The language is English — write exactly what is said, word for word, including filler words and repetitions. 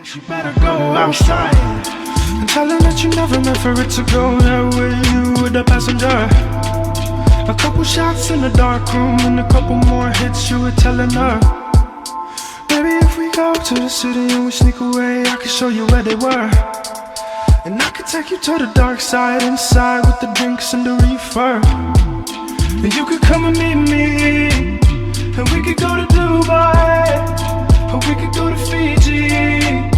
She better go outside and tell her that you never meant for it to go that way. You were the passenger. A couple shots in the dark room and a couple more hits, you were telling her. Maybe if we go to the city and we sneak away, I can show you where they were. And I could take you to the dark side, inside with the drinks and the reefer. And you could come and meet me, and we could go to Dubai, or we could go to Fiji.